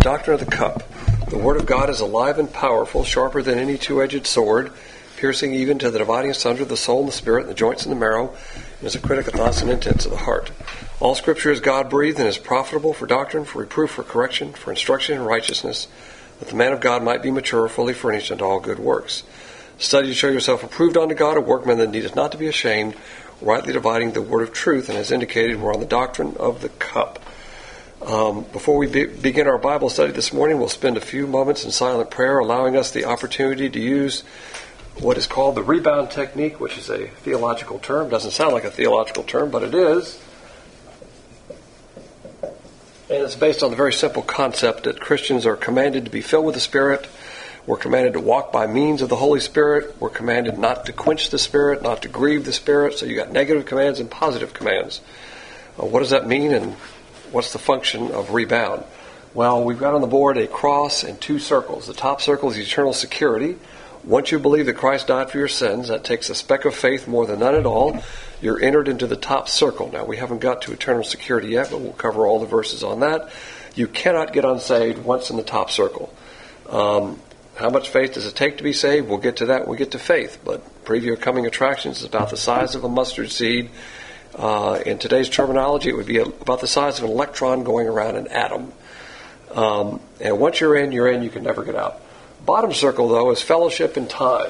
doctrine of the cup. The Word of God is alive and powerful, sharper than any two-edged sword, piercing even to the dividing asunder of the soul and the spirit, and the joints and the marrow, and is a critic of thoughts and intents of the heart. All Scripture is God-breathed and is profitable for doctrine, for reproof, for correction, for instruction in righteousness, that the man of God might be mature, fully furnished unto all good works. Study to show yourself approved unto God, a workman that needeth not to be ashamed, rightly dividing the word of truth, and as indicated, we're on the doctrine of the cup. Before we begin our Bible study this morning, we'll spend a few moments in silent prayer, allowing us the opportunity to use what is called the rebound technique, which is a theological term. Doesn't sound like a theological term, but it is. And it's based on the very simple concept that Christians are commanded to be filled with the Spirit. We're commanded to walk by means of the Holy Spirit. We're commanded not to quench the Spirit, not to grieve the Spirit. So you got negative commands and positive commands. What does that mean, and what's the function of rebound? Well, we've got on the board a cross and two circles. The top circle is eternal security. Once you believe that Christ died for your sins, that takes a speck of faith more than none at all. You're entered into the top circle. Now, we haven't got to eternal security yet, but we'll cover all the verses on that. You cannot get unsaved once in the top circle. How much faith does it take to be saved? We'll get to that when we get to faith. But preview of coming attractions is about the size of a mustard seed. In today's terminology, it would be about the size of an electron going around an atom. And once you're in, you can never get out. Bottom circle, though, is fellowship in time.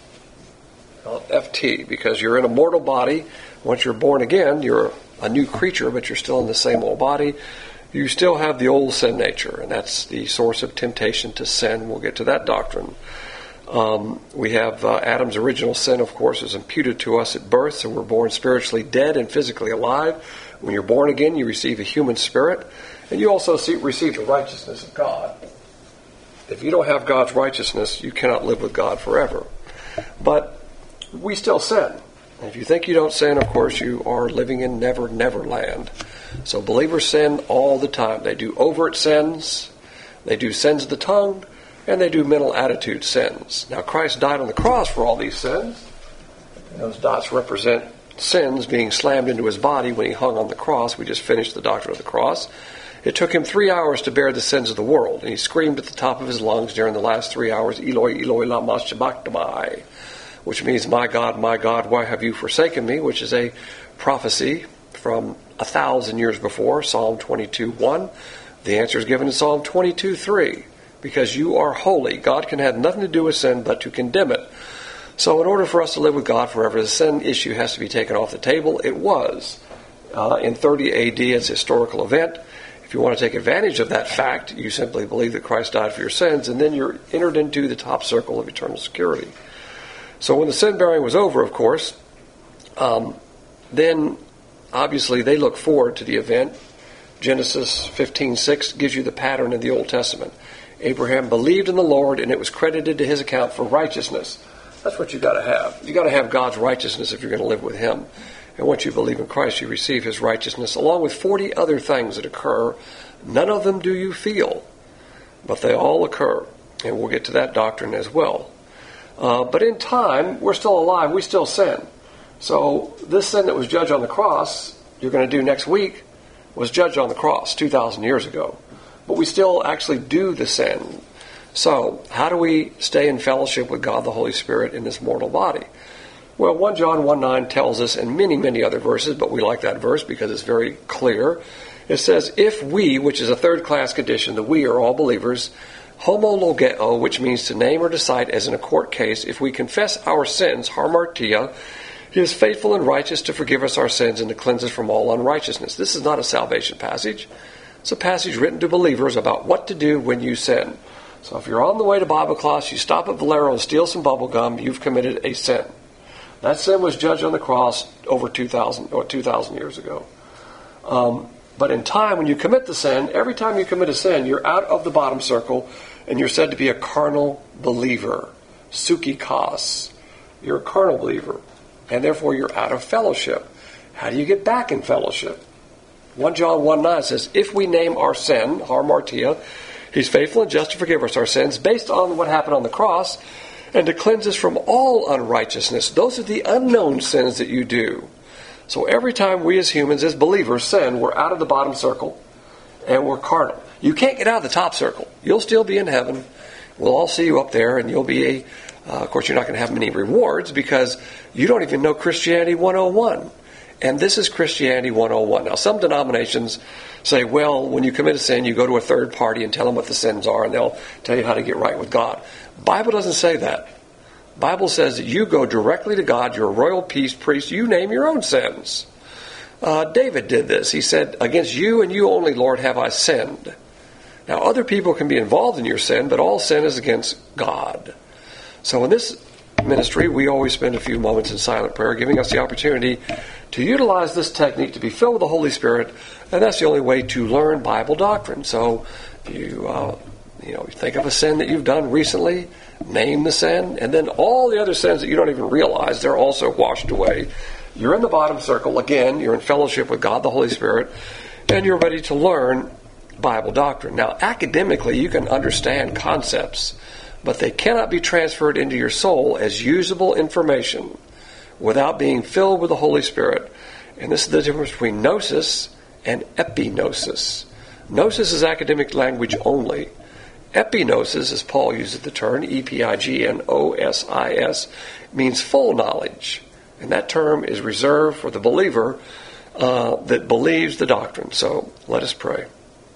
FT, because you're in a mortal body. Once you're born again, you're a new creature, but you're still in the same old body. You still have the old sin nature, and that's the source of temptation to sin. We'll get to that doctrine. We have Adam's original sin, of course, is imputed to us at birth, so we're born spiritually dead and physically alive. When you're born again, you receive a human spirit, and you also receive the righteousness of God. If you don't have God's righteousness, you cannot live with God forever. But we still sin. And if you think you don't sin, of course, you are living in never, never land. So believers sin all the time. They do overt sins, they do sins of the tongue, and they do mental attitude sins. Now, Christ died on the cross for all these sins. And those dots represent sins being slammed into his body when he hung on the cross. We just finished the doctrine of the cross. It took him 3 hours to bear the sins of the world, and he screamed at the top of his lungs during the last 3 hours, Eloi, Eloi, lama sabachthani, which means, my God, why have you forsaken me, which is a prophecy from 1,000 years before, Psalm 22:1. The answer is given in Psalm 22:3, because you are holy. God can have nothing to do with sin but to condemn it. So in order for us to live with God forever, the sin issue has to be taken off the table. It was. In 30 A.D., it's a historical event. If you want to take advantage of that fact, you simply believe that Christ died for your sins, and then you're entered into the top circle of eternal security. So when the sin-bearing was over, of course, then obviously they look forward to the event. Genesis 15:6 gives you the pattern in the Old Testament. Abraham believed in the Lord, and it was credited to his account for righteousness. That's what you got to have. You got to have God's righteousness if you're going to live with him. And once you believe in Christ, you receive his righteousness, along with 40 other things that occur. None of them do you feel, but they all occur. And we'll get to that doctrine as well. But in time, we're still alive. We still sin. So this sin that was judged on the cross, you're going to do next week, was judged on the cross 2,000 years ago. But we still actually do the sin. So how do we stay in fellowship with God the Holy Spirit in this mortal body? Well, 1 John 1:9 tells us, and many, many other verses, but we like that verse because it's very clear. It says, if we, which is a third-class condition, the we are all believers, homologeo, which means to name or to cite as in a court case, if we confess our sins, hamartia, he is faithful and righteous to forgive us our sins and to cleanse us from all unrighteousness. This is not a salvation passage. It's a passage written to believers about what to do when you sin. So if you're on the way to Bible class, you stop at Valero and steal some bubble gum, you've committed a sin. That sin was judged on the cross over 2,000 years ago. But in time, when you commit the sin, every time you commit a sin, you're out of the bottom circle, and you're said to be a carnal believer. Sukikos. You're a carnal believer, and therefore you're out of fellowship. How do you get back in fellowship? 1 John 1:9 says, if we name our sin, hamartia, he's faithful and just to forgive us our sins, based on what happened on the cross, and to cleanse us from all unrighteousness. Those are the unknown sins that you do. So every time we as humans, as believers, sin, we're out of the bottom circle, and we're carnal. You can't get out of the top circle. You'll still be in heaven. We'll all see you up there, and you'll be of course, you're not going to have many rewards because you don't even know Christianity 101. And this is Christianity 101. Now, some denominations say, well, when you commit a sin, you go to a third party and tell them what the sins are, and they'll tell you how to get right with God. Bible doesn't say that. Bible says that you go directly to God, you're a royal priest, you name your own sins. David did this. He said, against you and you only, Lord, have I sinned. Now, other people can be involved in your sin, but all sin is against God. So in this ministry, we always spend a few moments in silent prayer, giving us the opportunity to utilize this technique to be filled with the Holy Spirit, and that's the only way to learn Bible doctrine. So you think of a sin that you've done recently, name the sin, and then all the other sins that you don't even realize, they're also washed away. You're in the bottom circle. Again, you're in fellowship with God the Holy Spirit, and you're ready to learn Bible doctrine. Now, academically, you can understand concepts, but they cannot be transferred into your soul as usable information without being filled with the Holy Spirit. And this is the difference between gnosis and epignosis. Gnosis is academic language only. Epignosis, as Paul uses the term, Epignosis, means full knowledge. And that term is reserved for the believer that believes the doctrine. So let us pray.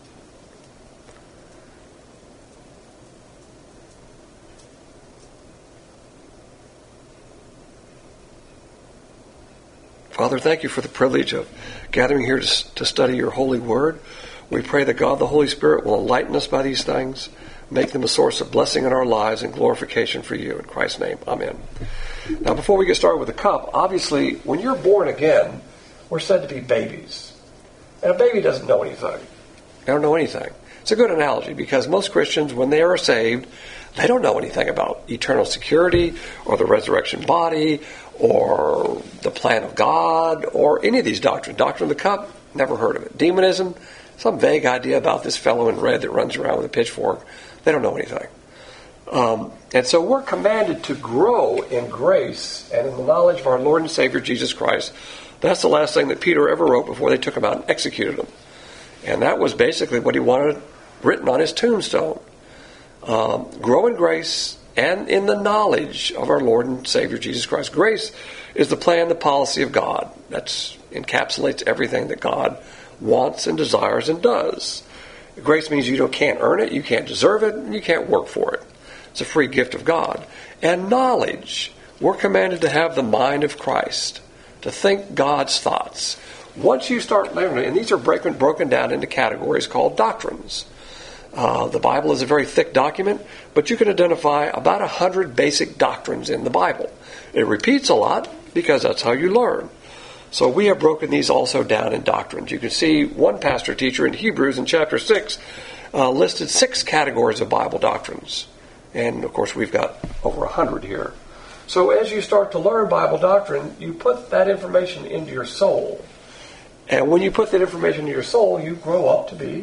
Father, thank you for the privilege of gathering here to study your holy word. We pray that God, the Holy Spirit, will enlighten us by these things, make them a source of blessing in our lives and glorification for you. In Christ's name, amen. Now, before we get started with the cup, obviously, when you're born again, we're said to be babies. And a baby doesn't know anything. They don't know anything. It's a good analogy because most Christians, when they are saved, they don't know anything about eternal security or the resurrection body or the plan of God or any of these doctrines. Doctrine of the cup, never heard of it. Demonism, some vague idea about this fellow in red that runs around with a pitchfork. They don't know anything. And so we're commanded to grow in grace and in the knowledge of our Lord and Savior Jesus Christ. That's the last thing that Peter ever wrote before they took him out and executed him. And that was basically what he wanted written on his tombstone. Grow in grace and in the knowledge of our Lord and Savior Jesus Christ. Grace is the plan, the policy of God. That encapsulates everything that God wants and desires and does. Grace means you can't earn it, you can't deserve it, and you can't work for it. It's a free gift of God. And knowledge. We're commanded to have the mind of Christ, to think God's thoughts. Once you start learning, and these are broken down into categories called doctrines. The Bible is a very thick document, but you can identify about 100 basic doctrines in the Bible. It repeats a lot because that's how you learn. So we have broken these also down in doctrines. You can see one pastor teacher in Hebrews in chapter 6 listed 6 categories of Bible doctrines. And of course we've got over 100 here. So as you start to learn Bible doctrine, you put that information into your soul. And when you put that information into your soul, you grow up to be,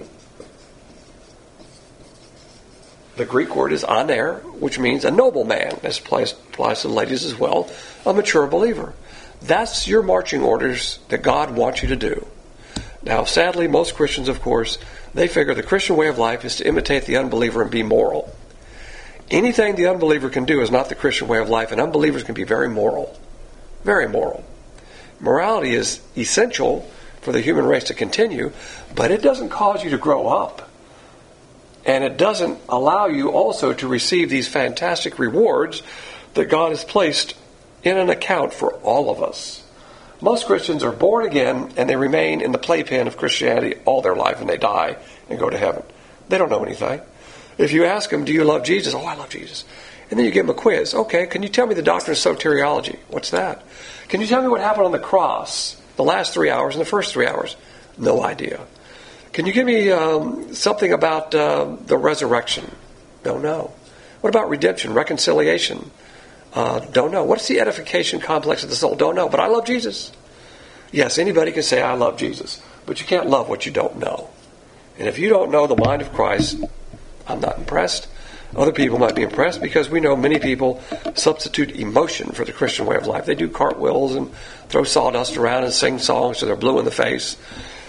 the Greek word is aner, which means a noble man. This applies to the ladies as well, a mature believer. That's your marching orders that God wants you to do. Now, sadly, most Christians, of course, they figure the Christian way of life is to imitate the unbeliever and be moral. Anything the unbeliever can do is not the Christian way of life, and unbelievers can be very moral. Very moral. Morality is essential for the human race to continue, but it doesn't cause you to grow up. And it doesn't allow you also to receive these fantastic rewards that God has placed in an account for all of us. Most Christians are born again and they remain in the playpen of Christianity all their life and they die and go to heaven. They don't know anything. If you ask them, do you love Jesus? Oh, I love Jesus. And then you give them a quiz. Okay, can you tell me the doctrine of soteriology? What's that? Can you tell me what happened on the cross, the last 3 hours and the first 3 hours? No idea. Can you give me something about the resurrection? Don't know. What about redemption, reconciliation? Don't know. What's the edification complex of the soul? Don't know. But I love Jesus. Yes, anybody can say, I love Jesus. But you can't love what you don't know. And if you don't know the mind of Christ, I'm not impressed. Other people might be impressed because we know many people substitute emotion for the Christian way of life. They do cartwheels and throw sawdust around and sing songs till they're blue in the face.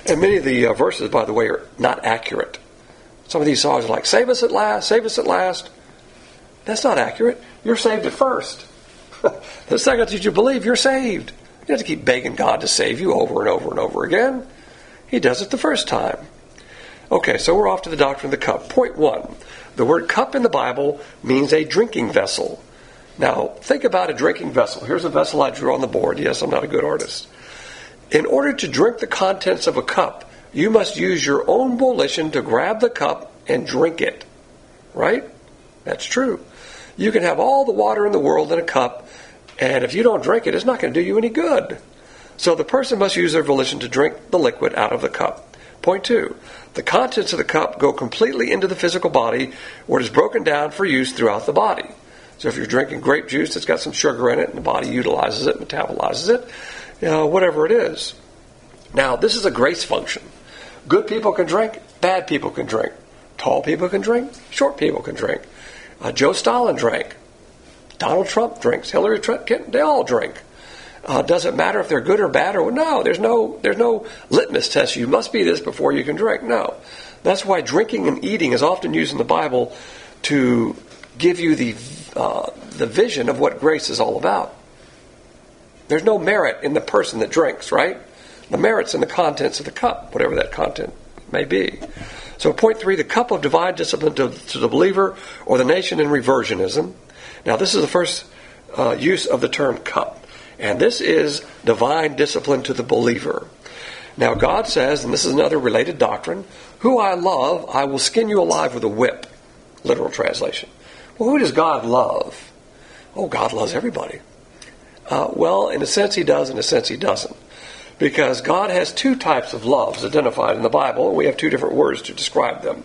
And many of the verses, by the way, are not accurate. Some of these songs are like, save us at last, save us at last. That's not accurate. You're saved at first. The second that you believe, you're saved. You don't have to keep begging God to save you over and over and over again. He does it the first time. Okay, so we're off to the doctrine of the cup. Point 1. The word cup in the Bible means a drinking vessel. Now, think about a drinking vessel. Here's a vessel I drew on the board. Yes, I'm not a good artist. In order to drink the contents of a cup, you must use your own volition to grab the cup and drink it. Right? That's true. You can have all the water in the world in a cup, and if you don't drink it, it's not going to do you any good. So the person must use their volition to drink the liquid out of the cup. Point 2. The contents of the cup go completely into the physical body, where it is broken down for use throughout the body. So if you're drinking grape juice that's got some sugar in it, and the body utilizes it, metabolizes it, whatever it is. Now, this is a grace function. Good people can drink, bad people can drink. Tall people can drink, short people can drink. Joe Stalin drank. Donald Trump drinks. Hillary Clinton, they all drink. Does it matter if they're good or bad? Or no, there's no litmus test. You must be this before you can drink. No. That's why drinking and eating is often used in the Bible to give you the vision of what grace is all about. There's no merit in the person that drinks, right? The merit's in the contents of the cup, whatever that content may be. So point 3, the cup of divine discipline to the believer or the nation in reversionism. Now this is the first use of the term cup. And this is divine discipline to the believer. Now God says, and this is another related doctrine, who I love, I will skin you alive with a whip. Literal translation. Well, who does God love? Oh, God loves everybody. Well, in a sense he does, in a sense he doesn't. Because God has 2 types of loves identified in the Bible, and we have 2 different words to describe them.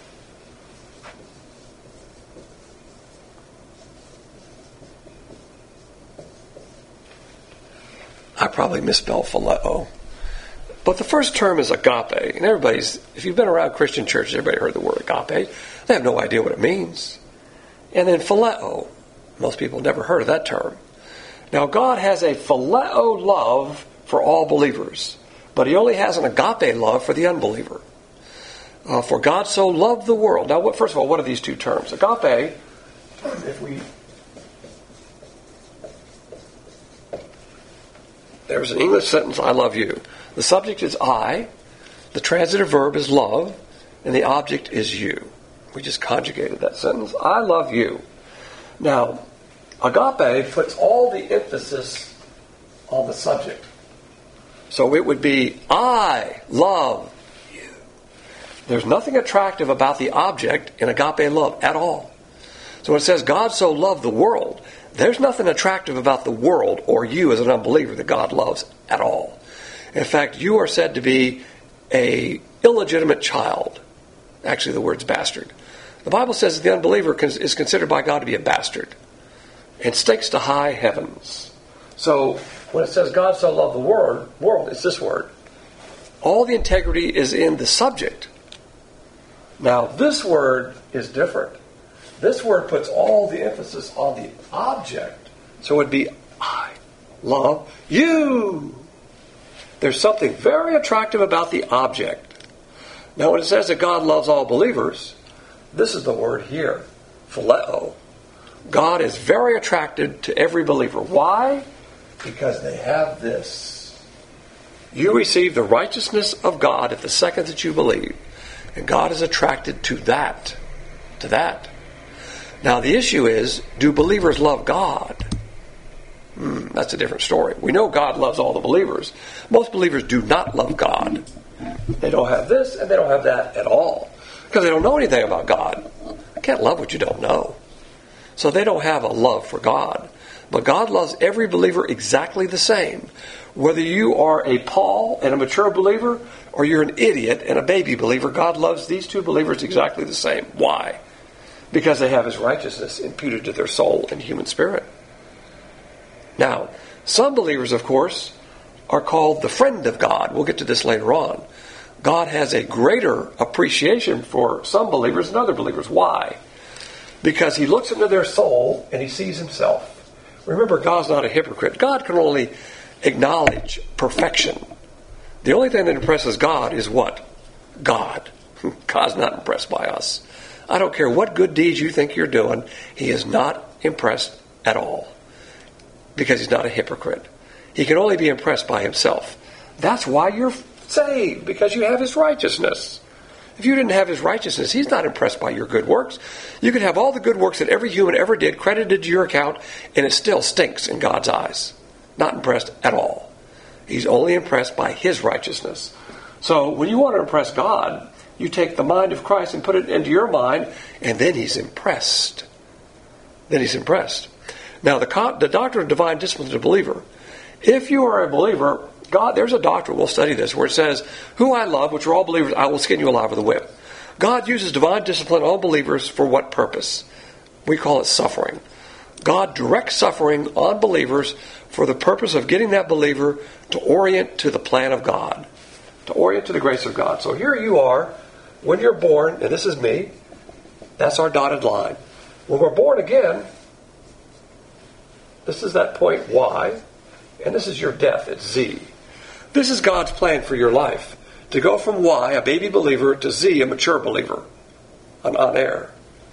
I probably misspelled phileo. But the first term is agape. And if you've been around Christian churches, everybody heard the word agape. They have no idea what it means. And then phileo. Most people never heard of that term. Now, God has a phileo love for all believers, but he only has an agape love for the unbeliever. For God so loved the world. Now, first of all, what are these 2 terms? Agape, there's an English sentence, I love you. The subject is I, the transitive verb is love, and the object is you. We just conjugated that sentence. I love you. Now, agape puts all the emphasis on the subject. So it would be, I love you. There's nothing attractive about the object in agape love at all. So when it says God so loved the world, there's nothing attractive about the world or you as an unbeliever that God loves at all. In fact, you are said to be an illegitimate child. Actually, the word's bastard. The Bible says that the unbeliever is considered by God to be a bastard and stakes to high heavens. So when it says God so loved the world, it's this word. All the integrity is in the subject. Now, this word is different. This word puts all the emphasis on the object. So it would be, I love you. There's something very attractive about the object. Now, when it says that God loves all believers, this is the word here, phileo. God is very attracted to every believer. Why? Because they have this. You receive the righteousness of God at the second that you believe. And God is attracted to that. To that. Now the issue is, do believers love God? That's a different story. We know God loves all the believers. Most believers do not love God. They don't have this and they don't have that at all. Because they don't know anything about God. You can't love what you don't know. So they don't have a love for God. But God loves every believer exactly the same. Whether you are a Paul and a mature believer, or you're an idiot and a baby believer, God loves these 2 believers exactly the same. Why? Because they have his righteousness imputed to their soul and human spirit. Now, some believers, of course, are called the friend of God. We'll get to this later on. God has a greater appreciation for some believers than other believers. Why? Because he looks into their soul and he sees himself. Remember, God's not a hypocrite. God can only acknowledge perfection. The only thing that impresses God is what? God. God's not impressed by us. I don't care what good deeds you think you're doing. He is not impressed at all. Because he's not a hypocrite. He can only be impressed by himself. That's why you're saved. Because you have his righteousness. If you didn't have his righteousness, he's not impressed by your good works. You could have all the good works that every human ever did credited to your account, and it still stinks in God's eyes. Not impressed at all. He's only impressed by his righteousness. So when you want to impress God, you take the mind of Christ and put it into your mind, and then he's impressed. Then he's impressed. Now, the doctrine of divine discipline to the believer. If you are a believer, God, there's a doctrine, we'll study this, where it says, who I love, which are all believers, I will skin you alive with a whip. God uses divine discipline on all believers for what purpose? We call it suffering. God directs suffering on believers for the purpose of getting that believer to orient to the plan of God, to orient to the grace of God. So here you are, when you're born, and this is me, that's our dotted line. When we're born again, this is that point Y, and this is your death at Z. This is God's plan for your life, to go from Y, a baby believer, to Z, a mature believer, on air.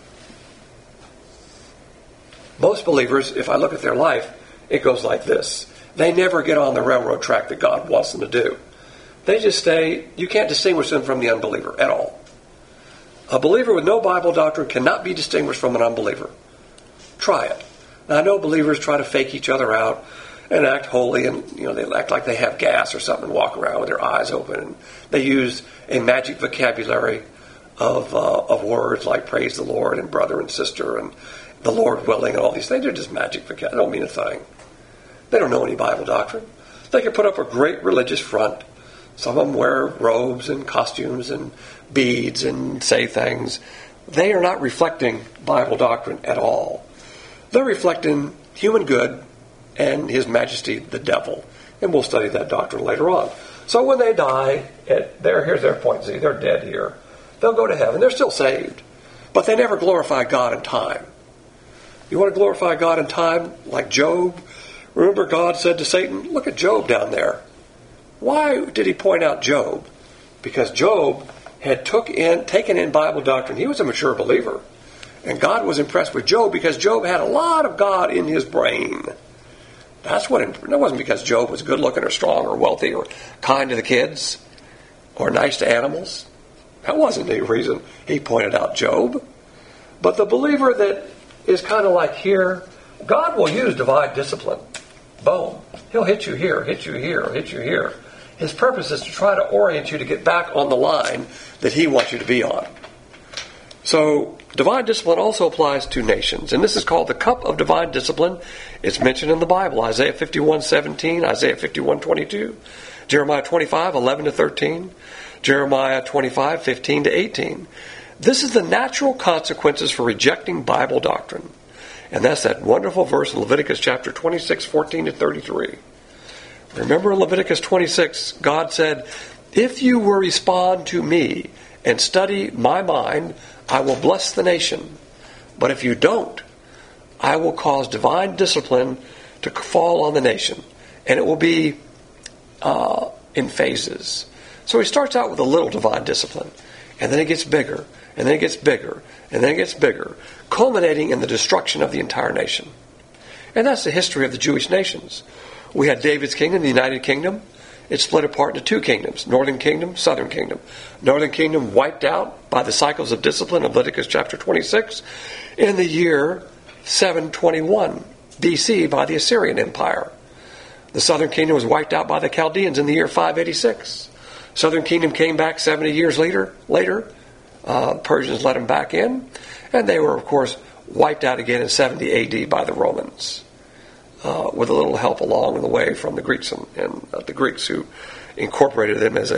Most believers, if I look at their life, it goes like this. They never get on the railroad track that God wants them to do. They just stay, you can't distinguish them from the unbeliever at all. A believer with no Bible doctrine cannot be distinguished from an unbeliever. Try it. Now, I know believers try to fake each other out and act holy, and they act like they have gas or something and walk around with their eyes open. And they use a magic vocabulary of words like praise the Lord and brother and sister and the Lord willing and all these things. They're just magic vocabulary. They don't mean a thing. They don't know any Bible doctrine. They can put up a great religious front. Some of them wear robes and costumes and beads and say things. They are not reflecting Bible doctrine at all. They're reflecting human good and His Majesty, the devil. And we'll study that doctrine later on. So when they die, here's their point Z. They're dead here. They'll go to heaven. They're still saved. But they never glorify God in time. You want to glorify God in time like Job? Remember God said to Satan, look at Job down there. Why did he point out Job? Because Job had taken in Bible doctrine. He was a mature believer. And God was impressed with Job because Job had a lot of God in his brain. That wasn't because Job was good looking or strong or wealthy or kind to the kids or nice to animals. That wasn't the reason he pointed out Job. But the believer that is kind of like here, God will use divine discipline. Boom. He'll hit you here, hit you here, hit you here. His purpose is to try to orient you to get back on the line that He wants you to be on. So, divine discipline also applies to nations. And this is called the cup of divine discipline. It's mentioned in the Bible. Isaiah 51:17, Isaiah 51:22, Jeremiah 25:11-13, Jeremiah 25:15-18. This is the natural consequences for rejecting Bible doctrine. And that's that wonderful verse in Leviticus chapter 26:14-33. Remember in Leviticus 26, God said, if you will respond to me and study my mind, I will bless the nation. But if you don't, I will cause divine discipline to fall on the nation. And it will be in phases. So He starts out with a little divine discipline. And then it gets bigger. And then it gets bigger. And then it gets bigger. Culminating in the destruction of the entire nation. And that's the history of the Jewish nations. We had David's kingdom, the United Kingdom. It split apart into two kingdoms, Northern Kingdom, Southern Kingdom. Northern Kingdom wiped out by the cycles of discipline of Leviticus chapter 26 in the year 721 BC by the Assyrian Empire. The Southern Kingdom was wiped out by the Chaldeans in the year 586. Southern Kingdom came back 70 years later. Persians let them back in. And they were, of course, wiped out again in 70 AD by the Romans. With a little help along the way from the Greeks and the Greeks who incorporated them as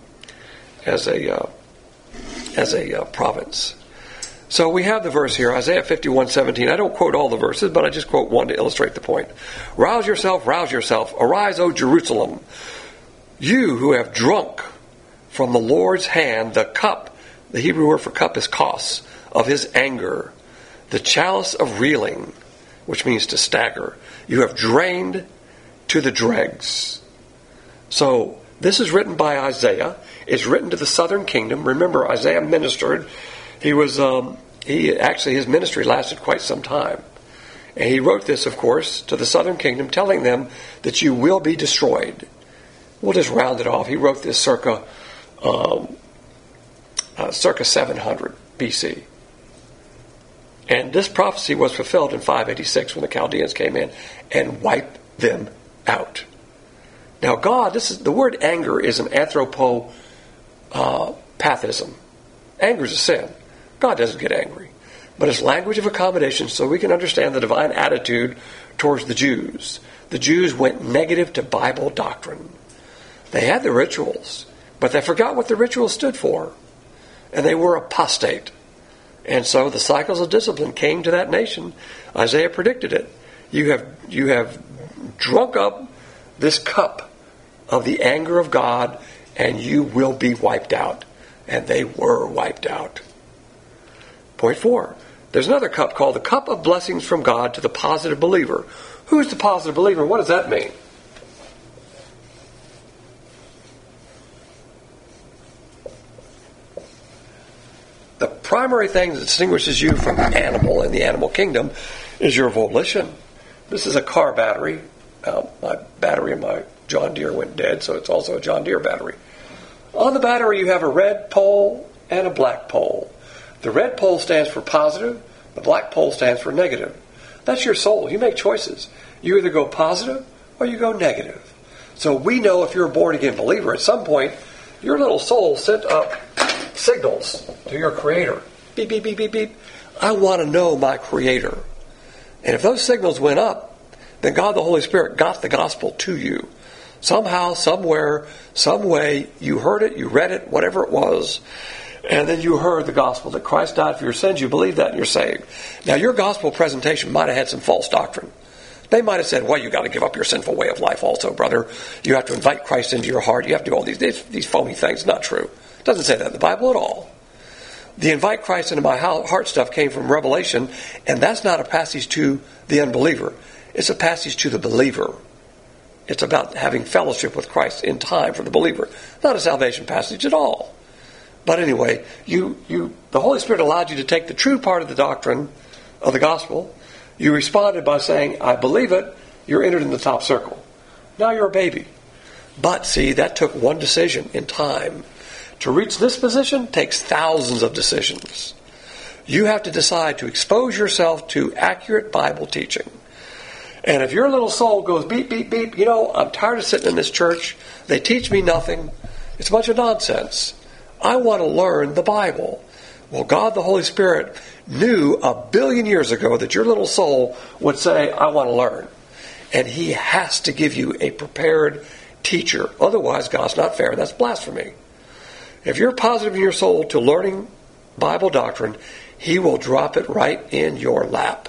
a province. So we have the verse here, Isaiah 51:17. I don't quote all the verses, but I just quote one to illustrate the point. Rouse yourself, arise, O Jerusalem, you who have drunk from the Lord's hand the cup. The Hebrew word for cup is kos, of His anger, the chalice of reeling, which means to stagger. You have drained to the dregs. So This is written by Isaiah. It's written to the southern kingdom. Remember, Isaiah ministered. His ministry lasted quite some time. And he wrote this, of course, to the southern kingdom, telling them that you will be destroyed. We'll just round it off. He wrote this circa 700 BC. And this prophecy was fulfilled in 586 when the Chaldeans came in and wiped them out. Now God, the word anger is an anthropopathism. Anger is a sin. God doesn't get angry. But it's language of accommodation so we can understand the divine attitude towards the Jews. The Jews went negative to Bible doctrine. They had the rituals, but they forgot what the rituals stood for. And they were apostate. And so the cycles of discipline came to that nation. Isaiah predicted it. You have drunk up this cup of the anger of God, and you will be wiped out. And they were wiped out. Point 4. There's another cup called the cup of blessings from God to the positive believer. Who is the positive believer? What does that mean? The primary thing that distinguishes you from an animal in the animal kingdom is your volition. This is a car battery. My battery in my John Deere went dead, so it's also a John Deere battery. On the battery you have a red pole and a black pole. The red pole stands for positive, the black pole stands for negative. That's your soul. You make choices. You either go positive or you go negative. So we know if you're a born-again believer, at some point, your little soul sent up signals to your Creator. Beep, beep, beep, beep, beep. I want to know my Creator. And if those signals went up, then God the Holy Spirit got the gospel to you. Somehow, somewhere, some way, you heard it, you read it, whatever it was, and then you heard the gospel that Christ died for your sins. You believe that and you're saved. Now, your gospel presentation might have had some false doctrine. They might have said, well, you got to give up your sinful way of life also, brother. You have to invite Christ into your heart. You have to do all these phony things. Not true. It doesn't say that in the Bible at all. The invite Christ into my heart stuff came from Revelation, and that's not a passage to the unbeliever. It's a passage to the believer. It's about having fellowship with Christ in time for the believer. Not a salvation passage at all. But anyway, the Holy Spirit allowed you to take the true part of the doctrine of the gospel. You responded by saying, I believe it. You're entered in the top circle. Now you're a baby. But see, that took one decision in time. To reach this position takes thousands of decisions. You have to decide to expose yourself to accurate Bible teaching. And if your little soul goes beep, beep, beep, I'm tired of sitting in this church. They teach me nothing. It's a bunch of nonsense. I want to learn the Bible. Well, God the Holy Spirit knew 1 billion years ago that your little soul would say, I want to learn. And He has to give you a prepared teacher. Otherwise, God's not fair. That's blasphemy. If you're positive in your soul to learning Bible doctrine, He will drop it right in your lap.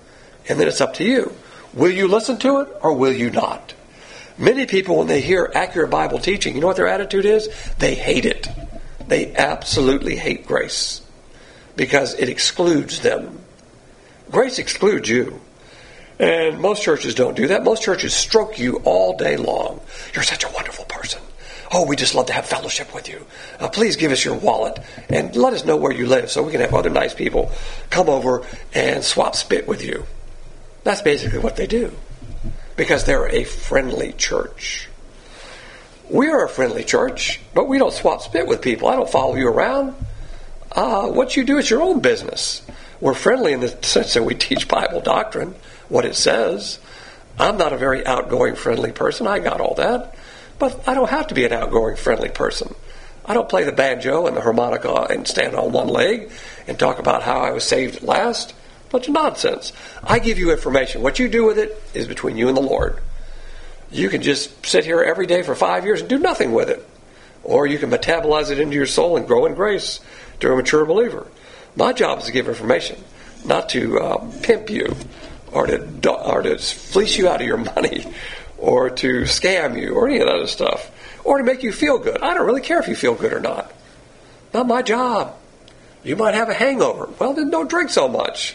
And then it's up to you. Will you listen to it or will you not? Many people, when they hear accurate Bible teaching, you know what their attitude is? They hate it. They absolutely hate grace because it excludes them. Grace excludes you. And most churches don't do that. Most churches stroke you all day long. You're such a wonderful person. Oh, we just love to have fellowship with you. Please give us your wallet and let us know where you live so we can have other nice people come over and swap spit with you. That's basically what they do because they're a friendly church. We are a friendly church, but we don't swap spit with people. I don't follow you around. What you do is your own business. We're friendly in the sense that we teach Bible doctrine, what it says. I'm not a very outgoing, friendly person. I got all that. But I don't have to be an outgoing, friendly person. I don't play the banjo and the harmonica and stand on one leg and talk about how I was saved at last. Bunch of nonsense. I give you information. What you do with it is between you and the Lord. You can just sit here every day for 5 years and do nothing with it. Or you can metabolize it into your soul and grow in grace to a mature believer. My job is to give information, not to pimp you or to fleece you out of your money or to scam you or any of that other stuff or to make you feel good. I don't really care if you feel good or not. Not my job. You might have a hangover. Well, then don't drink so much.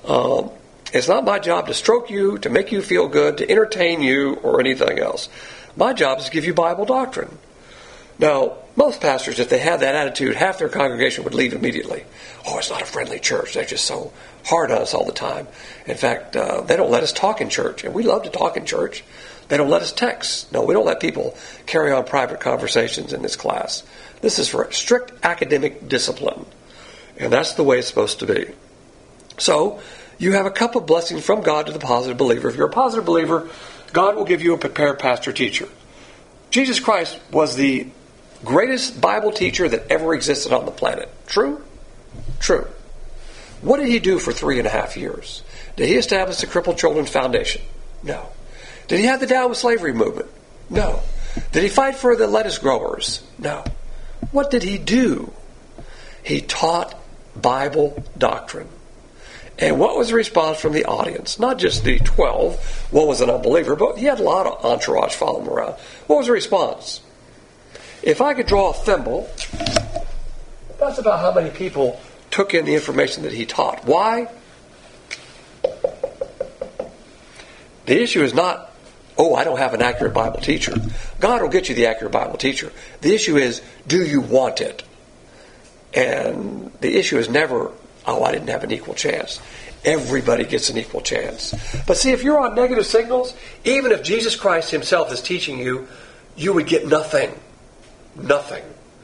It's not my job to stroke you, to make you feel good, to entertain you, or anything else. My job is to give you Bible doctrine. Now, most pastors, if they had that attitude, half their congregation would leave immediately. Oh, it's not a friendly church. They're just so hard on us all the time. In fact, they don't let us talk in church. And we love to talk in church. They don't let us text. No, we don't let people carry on private conversations in this class. This is for strict academic discipline. And that's the way it's supposed to be. So, you have a cup of blessings from God to the positive believer. If you're a positive believer, God will give you a prepared pastor teacher. Jesus Christ was the greatest Bible teacher that ever existed on the planet. True? True. What did he do for 3.5 years? Did he establish the Crippled Children's Foundation? No. Did he have the down with slavery movement? No. Did he fight for the lettuce growers? No. What did he do? He taught Bible doctrine. And what was the response from the audience? Not just the 12. One was an unbeliever, but he had a lot of entourage following him around. What was the response? If I could draw a thimble, that's about how many people took in the information that he taught. Why? The issue is not, oh, I don't have an accurate Bible teacher. God will get you the accurate Bible teacher. The issue is, do you want it? And the issue is never, oh, I didn't have an equal chance. Everybody gets an equal chance. But see, if you're on negative signals, even if Jesus Christ himself is teaching you, you would get nothing. Nothing.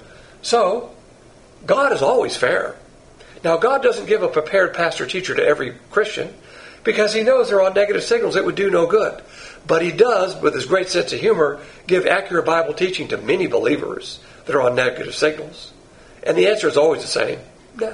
So, God is always fair. Now, God doesn't give a prepared pastor teacher to every Christian because he knows they're on negative signals. It would do no good. But he does, with his great sense of humor, give accurate Bible teaching to many believers that are on negative signals. And the answer is always the same. Nah.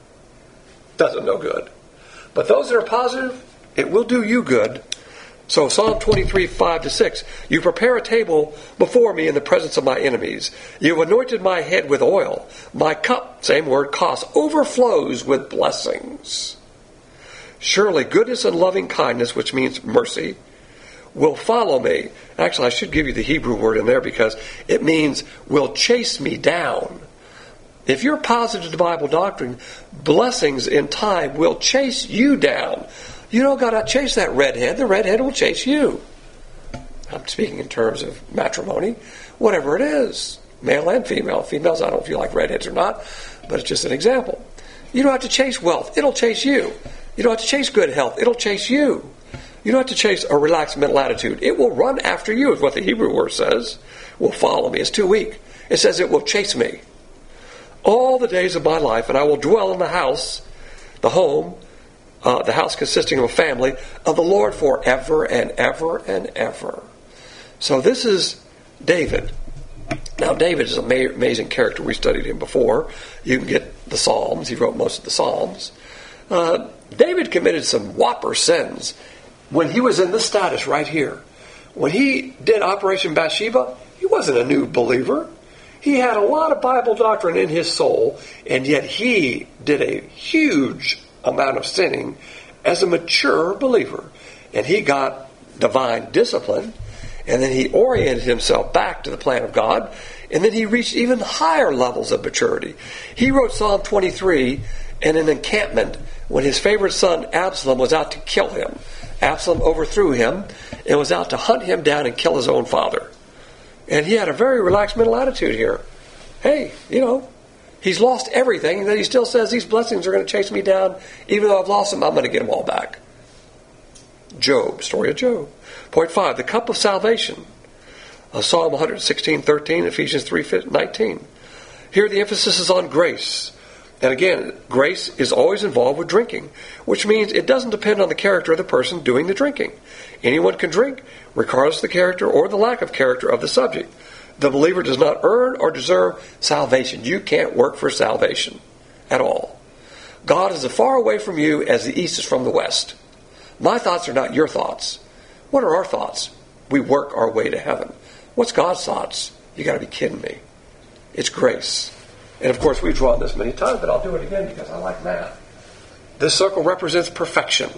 Doesn't no good. But those that are positive, it will do you good. So Psalm 23, 5-6, you prepare a table before me in the presence of my enemies. You have anointed my head with oil. My cup, same word, cost, overflows with blessings. Surely goodness and loving kindness, which means mercy, will follow me. Actually, I should give you the Hebrew word in there because it means will chase me down. If you're positive to Bible doctrine, blessings in time will chase you down. You don't got to chase that redhead. The redhead will chase you. I'm speaking in terms of matrimony. Whatever it is. Male and female. Females, I don't know if you like redheads or not, but it's just an example. You don't have to chase wealth. It'll chase you. You don't have to chase good health. It'll chase you. You don't have to chase a relaxed mental attitude. It will run after you, is what the Hebrew word says. Will follow me. It's too weak. It says it will chase me all the days of my life, and I will dwell in the house, the home, the house consisting of a family of the Lord forever and ever and ever. So this is David. Now David is an amazing character. We studied him before. You can get the Psalms. He wrote most of the Psalms. David committed some whopper sins when he was in this status right here. When he did Operation Bathsheba, he wasn't a new believer. He had a lot of Bible doctrine in his soul, and yet he did a huge amount of sinning as a mature believer. And he got divine discipline, and then he oriented himself back to the plan of God, and then he reached even higher levels of maturity. He wrote Psalm 23 in an encampment when his favorite son Absalom was out to kill him. Absalom overthrew him and was out to hunt him down and kill his own father. And he had a very relaxed mental attitude here. Hey, he's lost everything, and then he still says these blessings are going to chase me down. Even though I've lost them, I'm going to get them all back. Job, story of Job. Point 5, the cup of salvation. Psalm 116:13, Ephesians 3:19. Here the emphasis is on grace. And again, grace is always involved with drinking, which means it doesn't depend on the character of the person doing the drinking. Anyone can drink, regardless of the character or the lack of character of the subject. The believer does not earn or deserve salvation. You can't work for salvation at all. God is as far away from you as the east is from the west. My thoughts are not your thoughts. What are our thoughts? We work our way to heaven. What's God's thoughts? You got to be kidding me. It's grace. And of course, we've drawn this many times, but I'll do it again because I like math. This circle represents perfection.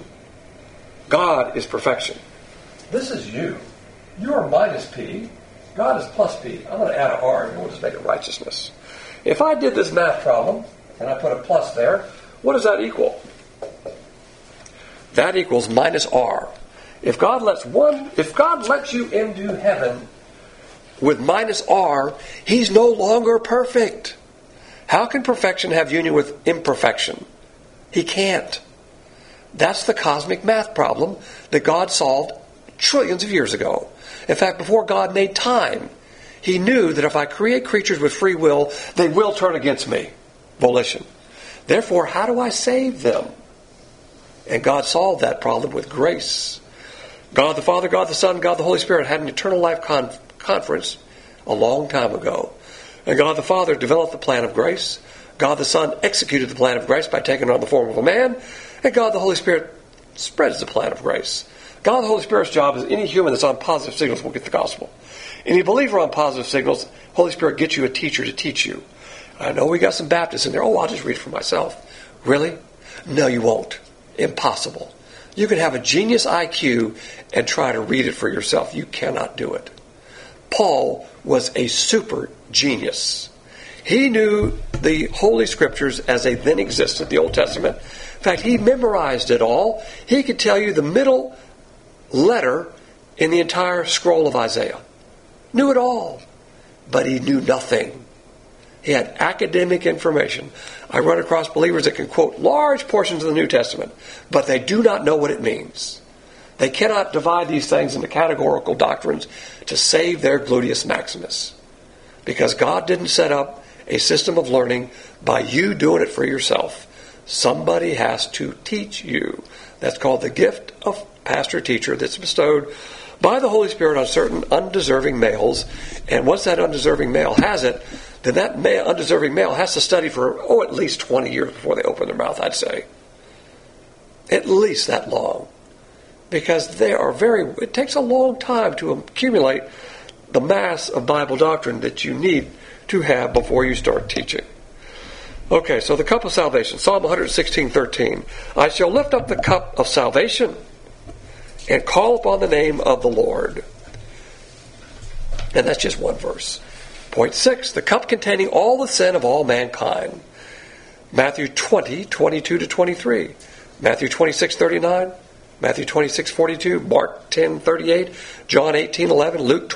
God is perfection. This is you. You are minus P. God is plus P. I'm going to add an R and we'll just make it righteousness. If I did this math problem and I put a plus there, what does that equal? That equals minus R. If God lets you into heaven with minus R, he's no longer perfect. How can perfection have union with imperfection? He can't. That's the cosmic math problem that God solved trillions of years ago. In fact, before God made time, he knew that if I create creatures with free will, they will turn against me. Volition. Therefore, how do I save them? And God solved that problem with grace. God the Father, God the Son, God the Holy Spirit had an eternal life conference a long time ago. And God the Father developed the plan of grace. God the Son executed the plan of grace by taking on the form of a man. And God the Holy Spirit spreads the plan of grace. God the Holy Spirit's job is any human that's on positive signals will get the gospel. Any believer on positive signals, Holy Spirit gets you a teacher to teach you. I know we got some Baptists in there. Oh, I'll just read it for myself. Really? No, you won't. Impossible. You can have a genius IQ and try to read it for yourself. You cannot do it. Paul was a super genius. He knew the Holy Scriptures as they then existed, the Old Testament. In fact, he memorized it all. He could tell you the middle letter in the entire scroll of Isaiah. Knew it all. But he knew nothing. He had academic information. I run across believers that can quote large portions of the New Testament, but they do not know what it means. They cannot divide these things into categorical doctrines to save their gluteus maximus. Because God didn't set up a system of learning by you doing it for yourself. Somebody has to teach you. That's called the gift of pastor-teacher that's bestowed by the Holy Spirit on certain undeserving males. And once that undeserving male has it, then that undeserving male has to study for, at least 20 years before they open their mouth, I'd say. At least that long. Because it takes a long time to accumulate the mass of Bible doctrine that you need to have before you start teaching. Okay, so the cup of salvation. Psalm 116:13. I shall lift up the cup of salvation and call upon the name of the Lord. And that's just one verse. Point 6, the cup containing all the sin of all mankind. Matthew 20:22-23. Matthew 26:39. Matthew 26:42. Mark 10:38. John 18:11. Luke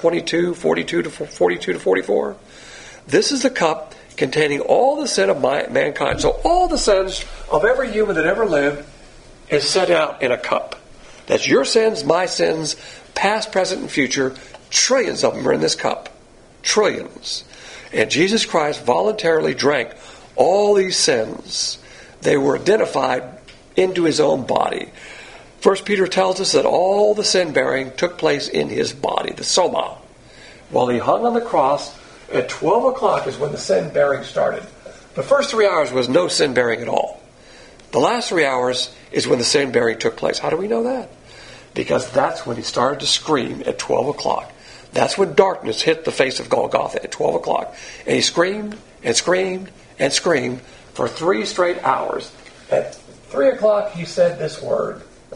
22:42-44. This is the cup containing all the sin of mankind. So all the sins of every human that ever lived is set out in a cup. That's your sins, my sins, past, present, and future. Trillions of them are in this cup. Trillions. And Jesus Christ voluntarily drank all these sins. They were identified into his own body. 1 Peter tells us that all the sin-bearing took place in his body, the soma. While he hung on the cross, at 12 o'clock is when the sin-bearing started. The first 3 hours was no sin-bearing at all. The last 3 hours is when the sin-bearing took place. How do we know that? Because that's when he started to scream at 12 o'clock. That's when darkness hit the face of Golgotha at 12 o'clock. And he screamed and screamed and screamed for 3 straight hours. At 3 o'clock he said this word,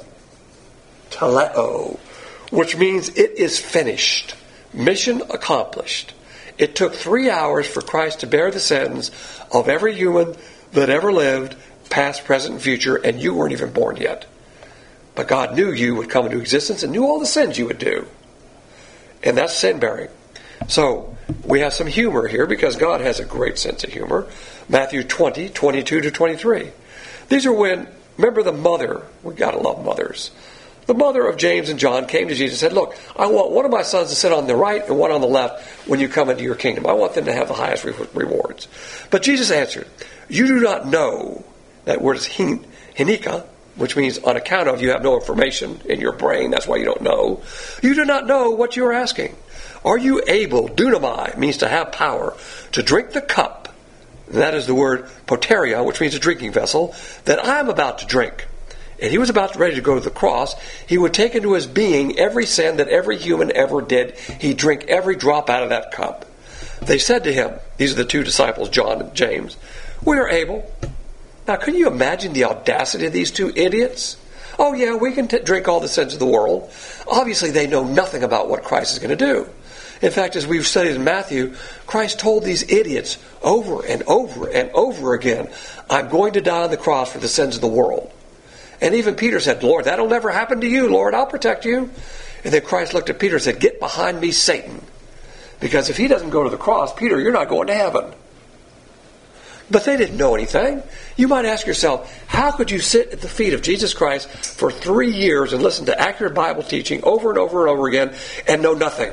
teleo, which means it is finished. Mission accomplished. It took 3 hours for Christ to bear the sins of every human that ever lived, past, present, and future, and you weren't even born yet. But God knew you would come into existence and knew all the sins you would do. And that's sin-bearing. So, we have some humor here because God has a great sense of humor. Matthew 20:22-23. These are when, remember the mother, we gotta love mothers. The mother of James and John came to Jesus and said, look, I want one of my sons to sit on the right and one on the left when you come into your kingdom. I want them to have the highest rewards. But Jesus answered, you do not know, that word is hinika, which means on account of, you have no information in your brain, that's why you don't know. You do not know what you are asking. Are you able, dunamai, means to have power, to drink the cup, that is the word poteria, which means a drinking vessel, that I am about to drink? And he was ready to go to the cross. He would take into his being every sin that every human ever did. He'd drink every drop out of that cup. They said to him, these are the 2 disciples, John and James, we are able. Now, can you imagine the audacity of these 2 idiots? Oh yeah, we can drink all the sins of the world. Obviously, they know nothing about what Christ is going to do. In fact, as we've studied in Matthew, Christ told these idiots over and over and over again, I'm going to die on the cross for the sins of the world. And even Peter said, Lord, that'll never happen to you. Lord, I'll protect you. And then Christ looked at Peter and said, get behind me, Satan. Because if he doesn't go to the cross, Peter, you're not going to heaven. But they didn't know anything. You might ask yourself, how could you sit at the feet of Jesus Christ for 3 years and listen to accurate Bible teaching over and over and over again and know nothing?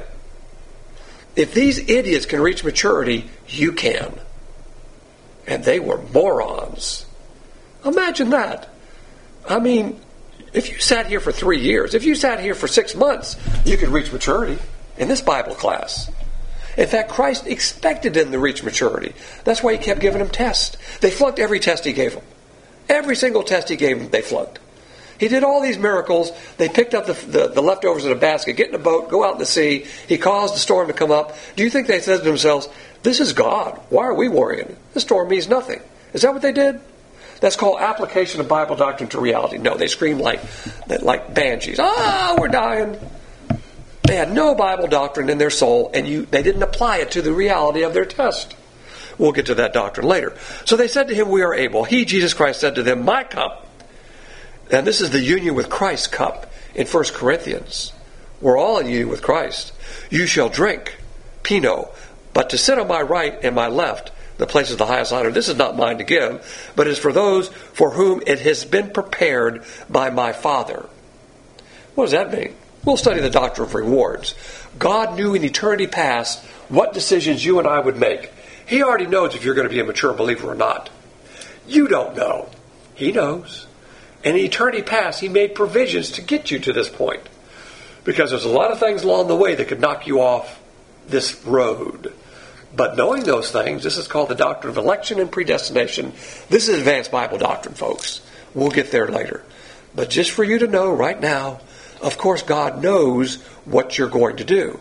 If these idiots can reach maturity, you can. And they were morons. Imagine that. I mean, if you sat here for 3 years, if you sat here for 6 months, you could reach maturity in this Bible class. In fact, Christ expected them to reach maturity. That's why he kept giving them tests. They flunked every test he gave them. Every single test he gave them, they flunked. He did all these miracles. They picked up the leftovers in a basket, get in a boat, go out in the sea. He caused the storm to come up. Do you think they said to themselves, this is God. Why are we worrying? The storm means nothing. Is that what they did? That's called application of Bible doctrine to reality. No, they screamed like banshees. Ah, we're dying. They had no Bible doctrine in their soul, and they didn't apply it to the reality of their test. We'll get to that doctrine later. So they said to him, we are able. He, Jesus Christ, said to them, my cup. And this is the union with Christ's cup in 1 Corinthians. We're all in union with Christ. You shall drink, Pino, but to sit on my right and my left, the place of the highest honor, this is not mine to give, but is for those for whom it has been prepared by my Father. What does that mean? We'll study the doctrine of rewards. God knew in eternity past what decisions you and I would make. He already knows if you're going to be a mature believer or not. You don't know. He knows. And in eternity past, he made provisions to get you to this point. Because there's a lot of things along the way that could knock you off this road. But knowing those things, this is called the doctrine of election and predestination. This is advanced Bible doctrine, folks. We'll get there later. But just for you to know right now, of course, God knows what you're going to do.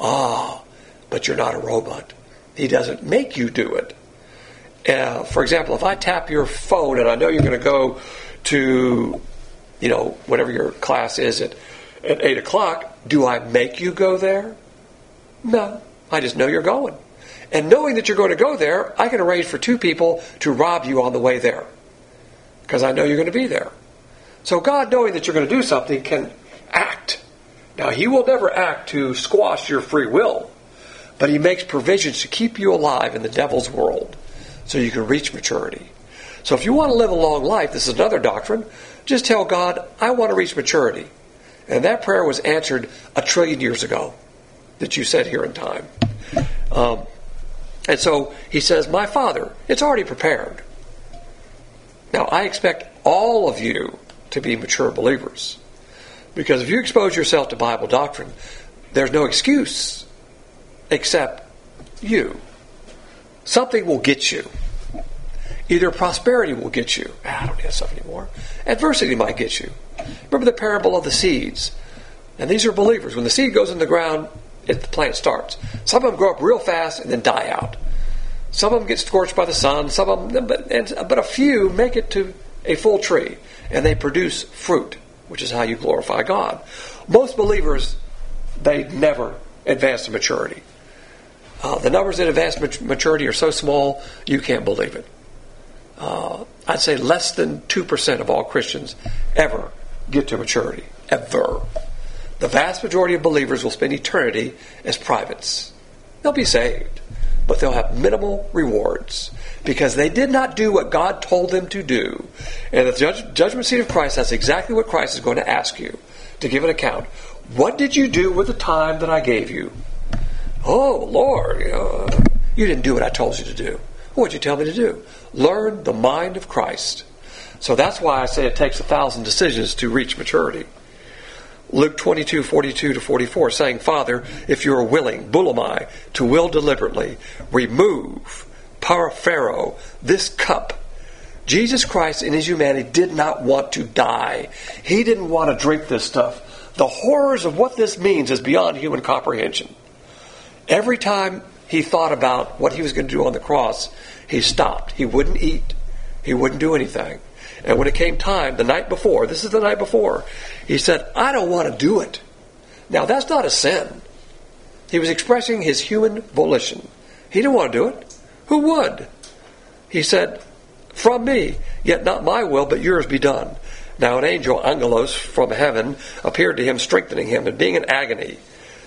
But you're not a robot. He doesn't make you do it. For example, if I tap your phone and I know you're going to go to, whatever your class is at 8 o'clock, do I make you go there? No. I just know you're going. And knowing that you're going to go there, I can arrange for 2 people to rob you on the way there. Because I know you're going to be there. So God, knowing that you're going to do something, can act. Now, he will never act to squash your free will, but he makes provisions to keep you alive in the devil's world so you can reach maturity. So if you want to live a long life, this is another doctrine, just tell God, I want to reach maturity. And that prayer was answered 1 trillion years ago that you said here in time. And so he says, my Father, it's already prepared. Now, I expect all of you to be mature believers. Because if you expose yourself to Bible doctrine, there's no excuse except you. Something will get you. Either prosperity will get you. I don't need that stuff anymore. Adversity might get you. Remember the parable of the seeds. And these are believers. When the seed goes in the ground, the plant starts. Some of them grow up real fast and then die out. Some of them get scorched by the sun. Some of them, but a few make it to a full tree. And they produce fruit, which is how you glorify God. Most believers, they never advance to maturity. The numbers that advance maturity are so small, you can't believe it. I'd say less than 2% of all Christians ever get to maturity. Ever. The vast majority of believers will spend eternity as privates. They'll be saved, but they'll have minimal rewards because they did not do what God told them to do. And at the judgment seat of Christ, that's exactly what Christ is going to ask you to give an account. What did you do with the time that I gave you? Oh, Lord, you didn't do what I told you to do. What did you tell me to do? Learn the mind of Christ. So that's why I say it takes 1,000 decisions to reach maturity. Luke 22:42-44, saying, Father, if you are willing, bulamai, to will deliberately, remove, paraphero, this cup. Jesus Christ in his humanity did not want to die. He didn't want to drink this stuff. The horrors of what this means is beyond human comprehension. Every time he thought about what he was going to do on the cross, he stopped. He wouldn't eat. He wouldn't do anything. And when it came time, the night before, this is the night before, he said, I don't want to do it. Now, that's not a sin. He was expressing his human volition. He didn't want to do it. Who would? He said, from me, yet not my will, but yours be done. Now an angel, angelos, from heaven, appeared to him, strengthening him, and being in agony,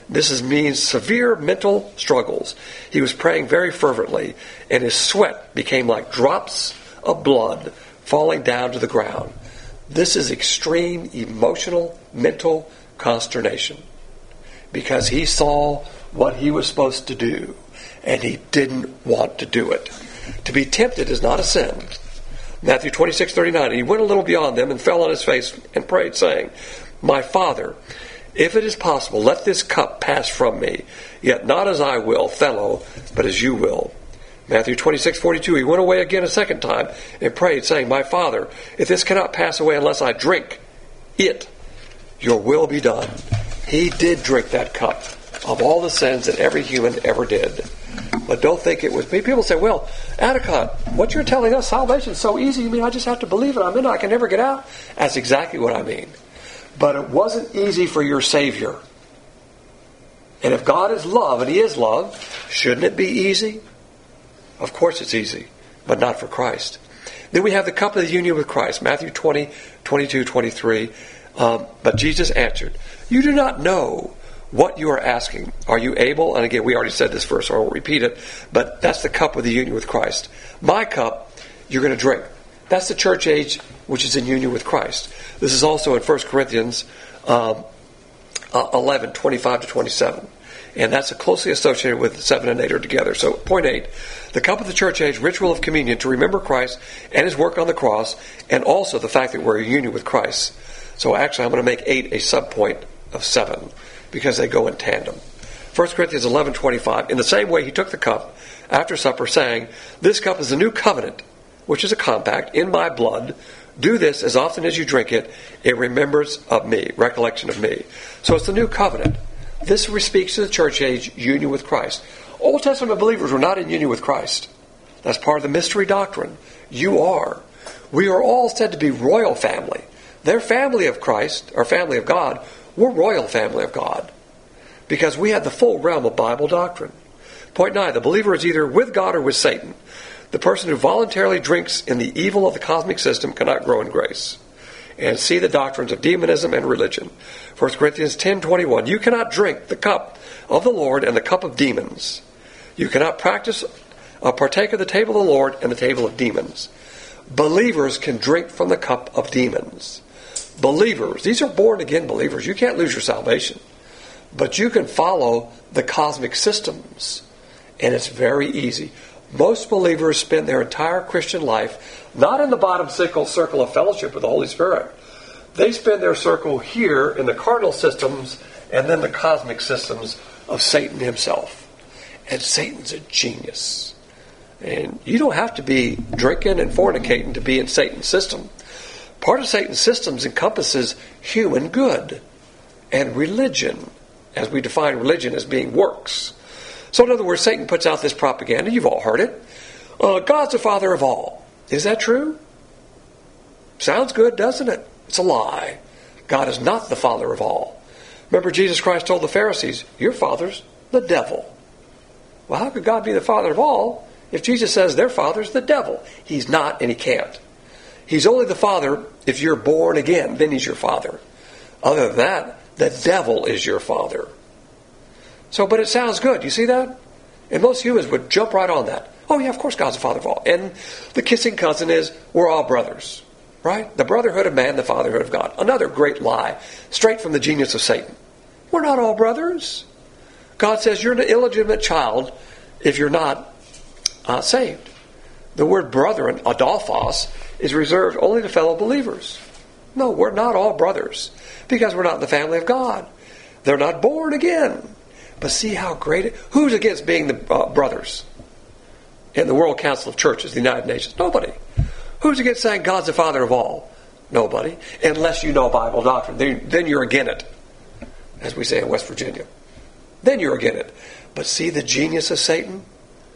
Means severe mental struggles. He was praying very fervently, and his sweat became like drops of blood falling down to the ground. This is extreme emotional, mental consternation, because he saw what he was supposed to do, and he didn't want to do it. To be tempted is not a sin. Matthew 26:39, and he went a little beyond them and fell on his face and prayed, saying, My Father, if it is possible, let this cup pass from me, yet not as I will, fellow, but as you will. Matthew 26:42, he went away again a second time and prayed, saying, My Father, if this cannot pass away unless I drink it, your will be done. He did drink that cup of all the sins that every human ever did. But don't think it was me. People say, well, Atticott, what you're telling us, salvation is so easy. You mean I just have to believe it? I'm in it. I can never get out? That's exactly what I mean. But it wasn't easy for your Savior. And if God is love, and He is love, shouldn't it be easy? Of course it's easy, but not for Christ. Then we have the cup of the union with Christ, Matthew 20, 22, 23. But Jesus answered, You do not know what you are asking. Are you able? And again, we already said this verse, so I won't repeat it. But that's the cup of the union with Christ. My cup, you're going to drink. That's the church age which is in union with Christ. This is also in 1 Corinthians 11, 25 to 27. And that's closely associated with 7 and 8 are together. So, point 8, the cup of the church age, ritual of communion to remember Christ and His work on the cross, and also the fact that we're in union with Christ. So actually, I'm going to make 8 a subpoint of 7, because they go in tandem. 1 Corinthians 11:25. In the same way, He took the cup after supper, saying, This cup is the new covenant, which is a compact, in my blood. Do this as often as you drink it in remembrance of me, recollection of me. So it's the new covenant. This speaks to the church age union with Christ. Old Testament believers were not in union with Christ. That's part of the mystery doctrine. You are. We are all said to be royal family. They're family of Christ, or family of God. We're royal family of God, because we have the full realm of Bible doctrine. Point 9, the believer is either with God or with Satan. The person who voluntarily drinks in the evil of the cosmic system cannot grow in grace and see the doctrines of demonism and religion. 1 Corinthians 10:21, you cannot drink the cup of the Lord and the cup of demons. You cannot partake of the table of the Lord and the table of demons. Believers can drink from the cup of demons. Believers, these are born-again believers. You can't lose your salvation. But you can follow the cosmic systems. And it's very easy. Most believers spend their entire Christian life not in the bottom circle of fellowship with the Holy Spirit. They spend their circle here in the cardinal systems and then the cosmic systems of Satan himself. And Satan's a genius. And you don't have to be drinking and fornicating to be in Satan's system. Part of Satan's systems encompasses human good and religion, as we define religion as being works. So in other words, Satan puts out this propaganda. You've all heard it. God's the father of all. Is that true? Sounds good, doesn't it? It's a lie. God is not the father of all. Remember, Jesus Christ told the Pharisees, your father's the devil. Well, how could God be the father of all if Jesus says their father's the devil? He's not, and He can't. He's only the father if you're born again. Then He's your father. Other than that, the devil is your father. So, but it sounds good. You see that? And most humans would jump right on that. Oh yeah, of course God's the father of all. And the kissing cousin is, we're all brothers. Right? The brotherhood of man, the fatherhood of God. Another great lie, straight from the genius of Satan. We're not all brothers. God says you're an illegitimate child if you're not saved. The word brethren, adelphos, is reserved only to fellow believers. No, we're not all brothers, because we're not in the family of God. They're not born again. But see how great it... Who's against being the brothers in the World Council of Churches, the United Nations? Nobody. Who's against saying God's the father of all? Nobody. Unless you know Bible doctrine. Then you're against it, as we say in West Virginia. Then you're against it. But see the genius of Satan?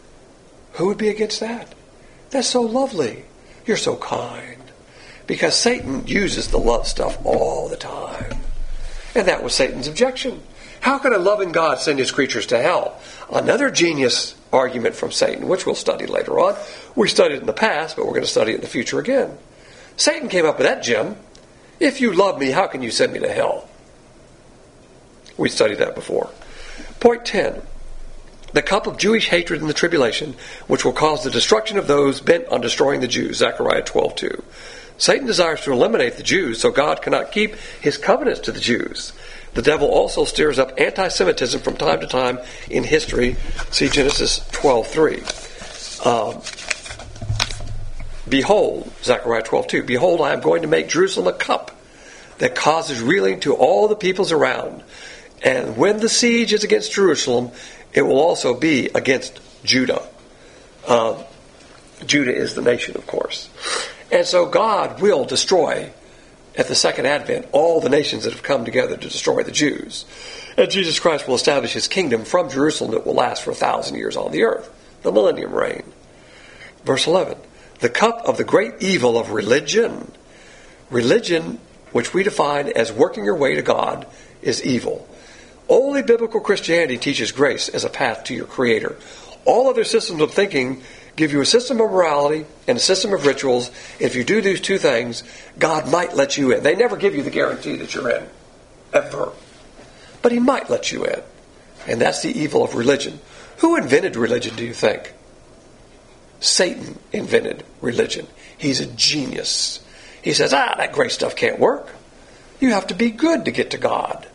Who would be against that? That's so lovely. You're so kind. Because Satan uses the love stuff all the time. And that was Satan's objection. How can a loving God send His creatures to hell? Another genius argument from Satan, which we'll study later on. We studied it in the past, but we're going to study it in the future again. Satan came up with that gem. If you love me, how can you send me to hell? We studied that before. Point 10. The cup of Jewish hatred in the tribulation, which will cause the destruction of those bent on destroying the Jews. Zechariah 12:2. Satan desires to eliminate the Jews, so God cannot keep his covenants to the Jews. The devil also stirs up anti-Semitism from time to time in history. See Genesis 12:3. Behold, Zechariah 12:2. Behold, I am going to make Jerusalem a cup that causes reeling to all the peoples around. And when the siege is against Jerusalem, it will also be against Judah. Judah is the nation, of course. And so God will destroy, at the second advent, all the nations that have come together to destroy the Jews. And Jesus Christ will establish his kingdom from Jerusalem that will last for 1,000 years on the earth. The millennium reign. Verse 11. The cup of the great evil of religion. Religion, which we define as working your way to God, is evil. Only biblical Christianity teaches grace as a path to your Creator. All other systems of thinking give you a system of morality and a system of rituals. If you do these two things, God might let you in. They never give you the guarantee that you're in, ever. But he might let you in. And that's the evil of religion. Who invented religion, do you think? Satan invented religion. He's a genius. He says, that grace stuff can't work. You have to be good to get to God.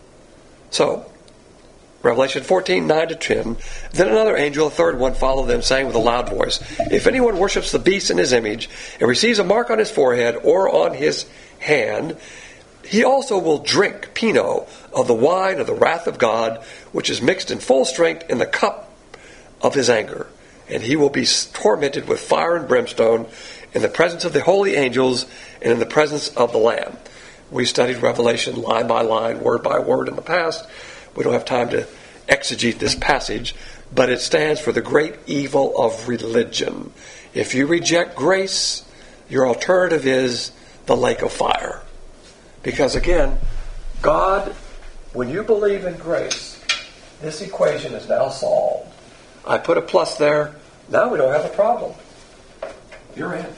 So, Revelation 14:9-10. Then another angel, a third one, followed them, saying with a loud voice, if anyone worships the beast in his image, and receives a mark on his forehead or on his hand, he also will drink pino of the wine of the wrath of God, which is mixed in full strength in the cup of his anger. And he will be tormented with fire and brimstone in the presence of the holy angels and in the presence of the Lamb. We studied Revelation line by line, word by word in the past. We don't have time to exegete this passage, but it stands for the great evil of religion. If you reject grace, your alternative is the lake of fire. Because again, God, when you believe in grace, this equation is now solved. I put a plus there. Now we don't have a problem. You're in.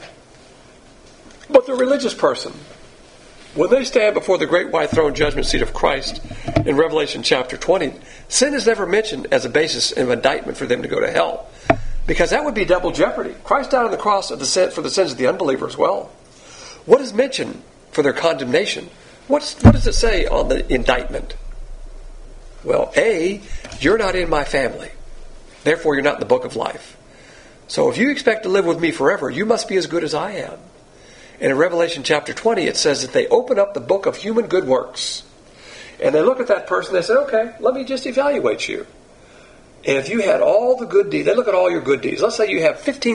But the religious person, when they stand before the great white throne judgment seat of Christ in Revelation chapter 20, sin is never mentioned as a basis of indictment for them to go to hell. Because that would be double jeopardy. Christ died on the cross for the sins of the unbeliever as well. What is mentioned for their condemnation? What does it say on the indictment? Well, A, you're not in my family. Therefore, you're not in the book of life. So if you expect to live with me forever, you must be as good as I am. And in Revelation chapter 20, it says that they open up the book of human good works. And they look at that person and they say, okay, let me just evaluate you. And if you had all the good deeds, they look at all your good deeds. Let's say you have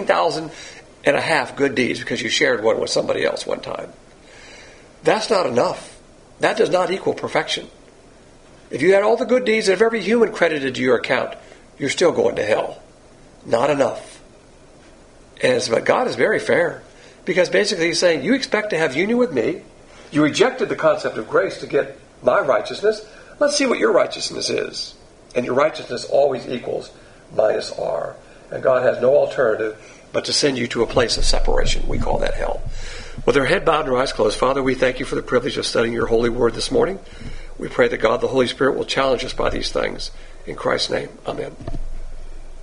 15,500 good deeds because you shared one with somebody else one time. That's not enough. That does not equal perfection. If you had all the good deeds of every human credited to your account, you're still going to hell. Not enough. But God is very fair. Because basically he's saying, you expect to have union with me. You rejected the concept of grace to get my righteousness. Let's see what your righteousness is. And your righteousness always equals minus R. And God has no alternative but to send you to a place of separation. We call that hell. With our head bowed and our eyes closed, Father, we thank you for the privilege of studying your holy word this morning. We pray that God, the Holy Spirit, will challenge us by these things. In Christ's name, amen.